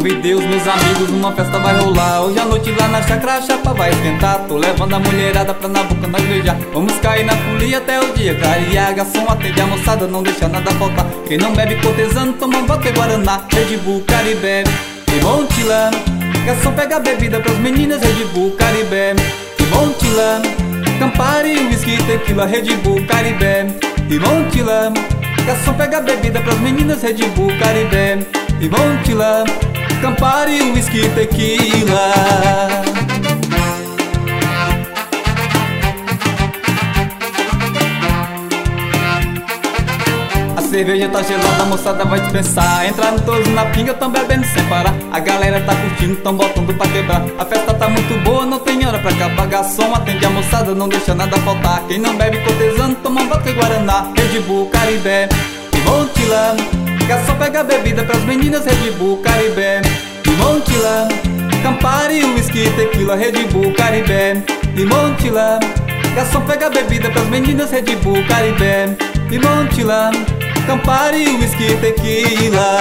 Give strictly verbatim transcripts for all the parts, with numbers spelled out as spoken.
nome de Deus, meus amigos, uma festa vai rolar. Hoje à noite lá na chácara a chapa vai esquentar. Tô levando a mulherada pra na boca nós beijar. Vamos cair na folia até o dia clarear. Garçom atende a moçada, não deixa nada faltar. Quem não bebe cortesano, toma vodka e guaraná. Red Bull, Caribé e Montilã. Garçom pega a bebida pras meninas, Red Bull, Caribé e Montilã. Campari, whisky, tequila, Red Bull, Caribé e Montilã. Garçom pega a bebida pras meninas, Red Bull, Caribé e Montilã. Campari, whisky, tequila. A cerveja tá gelada, a moçada vai dispensar. Entraram todos na pinga, tão bebendo sem parar. A galera tá curtindo, tão botando pra quebrar. A festa tá muito boa, não tem hora pra acabar. Garçom atende a moçada, não deixa nada faltar. Quem não bebe cortesano, toma vodka e guaraná. Red Bull, Caribé e Montilã. Garçom pega a bebida pras meninas, Red Bull, Caribé e Montilã. Campari, whisky, tequila, Red Bull, Caribé e Montilã. Garçom pega a bebida pras meninas, Red Bull, Caribé e Montilã. Campari, whisky, tequila.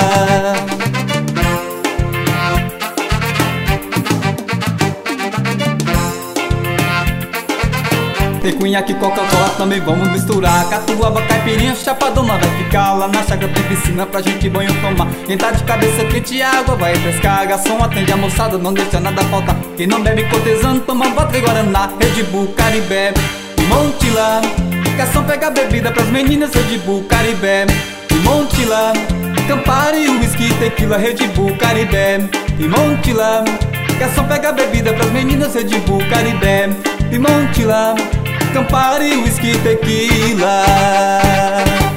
Tem cunhaque e Coca-Cola também vamos misturar. Catuaba, caipirinha, chapadona vai ficar. Lá na chácara tem piscina pra gente banho tomar. Quem tá de cabeça quente, a água vai pescar. Garçom atende a moçada, não deixa nada faltar. Quem não bebe cortesano, toma vodka e guaraná. Red Bull, Caribé e Montilã. Garçom pega a bebida pras meninas, Red Bull, Caribé e Montilã. Campari, whisky, tequila, Red Bull, Caribé e Montilã. Garçom pega a bebida pras meninas, Red Bull, Caribé e Montilã. Campari, whisky, tequila.